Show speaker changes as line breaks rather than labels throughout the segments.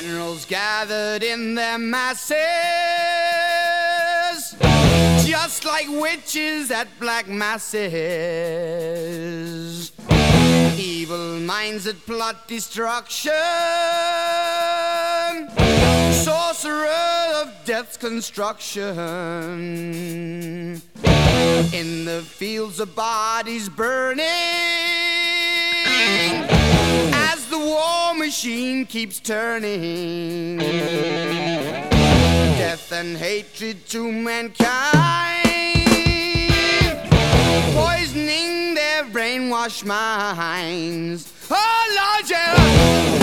Generals gathered in their masses, just like witches at black masses. Evil minds that plot destruction, sorcerer of death's construction. In the fields of bodies burning, as the war machine keeps turning. Death and hatred to mankind, poisoning their brainwashed minds. Oh Lord, yeah.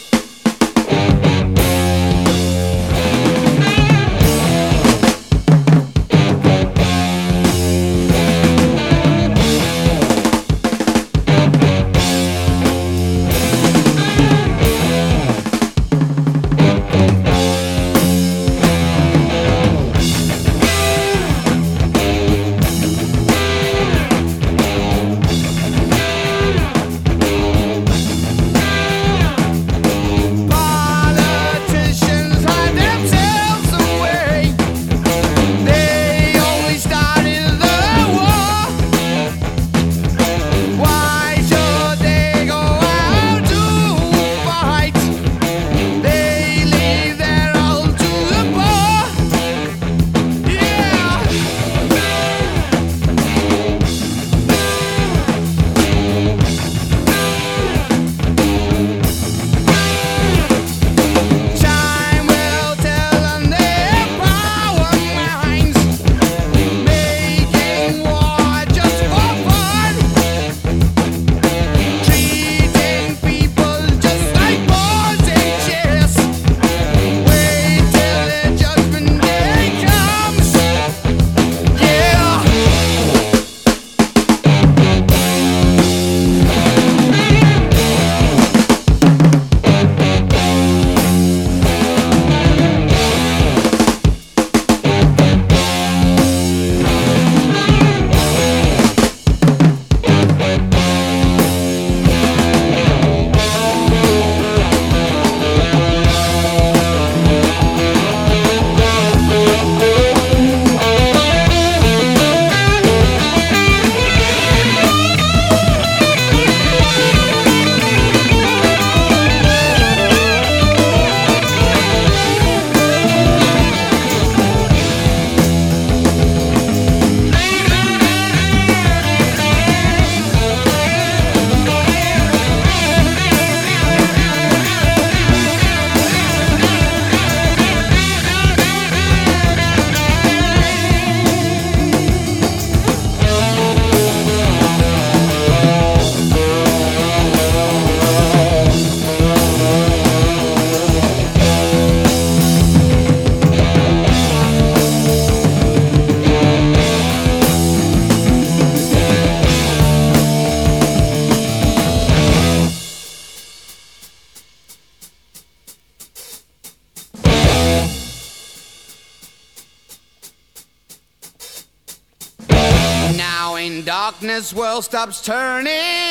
In darkness, world stops turning,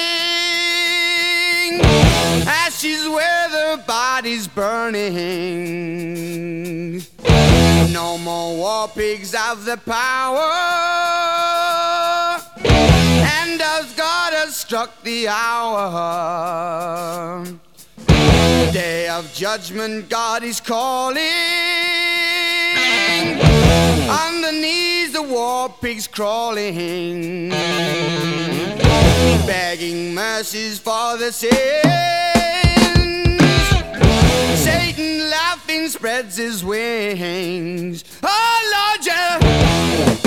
ashes where the body's burning. No more war pigs have the power, and as God has struck the hour, day of judgment, God is calling. Underneath the war pigs crawling, begging mercies for the sins. Satan laughing spreads his wings. Oh Lord, yeah.